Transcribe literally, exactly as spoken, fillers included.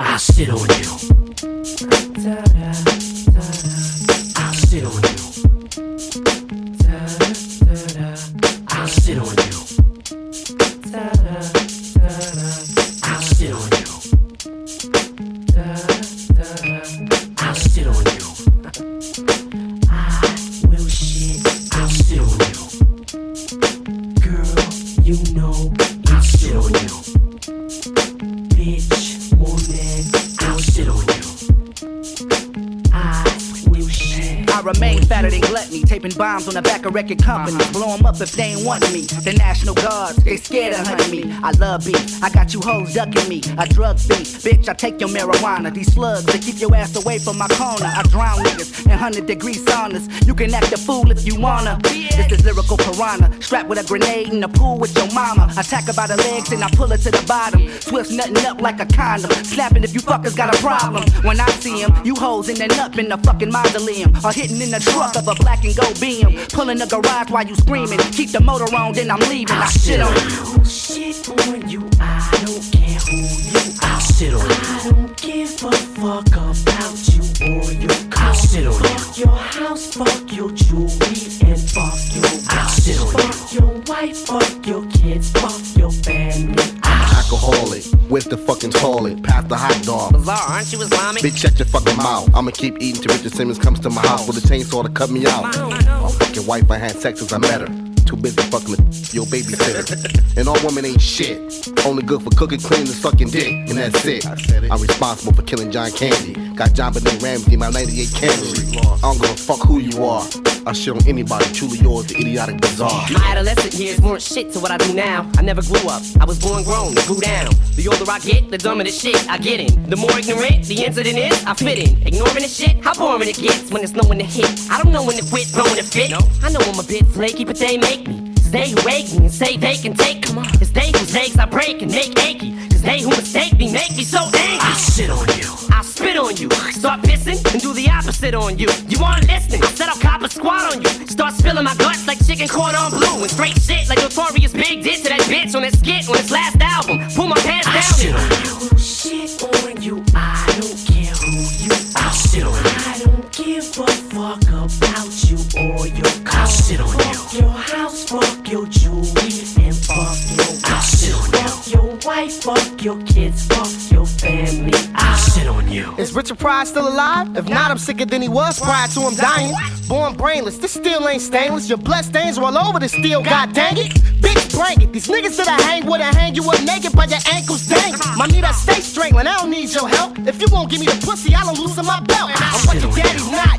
I'll sit on you. I'll sit on you. I'll sit on you. I'll sit on you. I'll sit on you. I will shit. I'll sit on you. Girl, you know I'll sit on you. Bitch, woman, I'll sit on you. I will shit. I remain fatter than gluttony, taping bombs on the back of record companies. Blow 'em up if they ain't want me. The National Guards, they scared of hunting me. I love beef, I got you hoes ducking me. A drug thief, bitch, I take your marijuana. These slugs, they keep your ass away from my corner. I drown niggas in one hundred degree saunas. You can act a fool if you wanna. This is lyrical piranha, strapped with a grenade in the pool with your mama. Attack her by the legs and I pull her to the bottom. Twist nutting up like a condom, snapping if you fuckers got a problem. When I see him, you hoes in the nut in the fucking mausoleum. Or hitting in the truck of a black and gold B M. Pulling the garage while you screaming. Keep the motor on, then I'm leaving. I shit on you. Shit on you. I don't care who you are. I'll sit on you. I don't give a fuck about you or your car. I'll sit on you. Fuck your house, fuck your jewelry, and fuck your watch. I'll sit on you. Fuck your wife, fuck your kids, fuck your family. Alcoholic, where's the fucking toilet? Pass the hot dog. Bizarre, aren't you Islamic? Bitch, shut your fucking mouth. I'ma keep eating till Richard Simmons comes to my house with a chainsaw to cut me out. My fucking wife, I had sex since I met her. Too busy fucking with your babysitter. And all women ain't shit. Only good for cooking, cleaning, and sucking dick. And that's it. I'm responsible for killing John Candy. Got John Benet Ramsey in my ninety-eight Camry. I don't give a fuck who you are. I shit on anybody, truly yours, the idiotic bizarre. My adolescent years weren't shit to what I do now. I never grew up, I was born grown, grew down. The older I get, the dumber the shit I get in. The more ignorant the incident is, I fit in. Ignoring the shit, how boring it gets when there's no one to hit. I don't know when to quit, throwing a fit. No. I know I'm a bit flaky, but they make me. It's they who wake me and say they can take me. It's they whose legs I break and make achy. Cause they who mistake me make me so angry. I'll sit on you. I'll spit on you. Start pissing and do the opposite on you. You aren't listening. I said I'll cop a squat on you. Start spilling my guts like chicken cordon bleu. And straight shit like Notorious Big did to that bitch on that skit on his last album. Pull my pants I'll down. Sit on you. Shit on you. I don't care who you are. I'll sit on you. I don't give a fuck about you or your car. I'll sit on you. Fuck your house, fuck your jewelry, and fuck your watch. I'll sit on you. Fuck your wife, fuck your kids, fuck your family. I'll sit on you. Is Richard Pryor still alive? If not, I'm sicker than he was prior to him dying. Born brainless, this steel ain't stainless. Your blood stains are all over the steel, god dang it. Bitch, bring it. These niggas that I hang with, I hang you up naked by your ankles, dang. My need, I stay strangling, I don't need your help. If you won't give me the pussy, I don't loosen my belt. I'm what your daddy's not,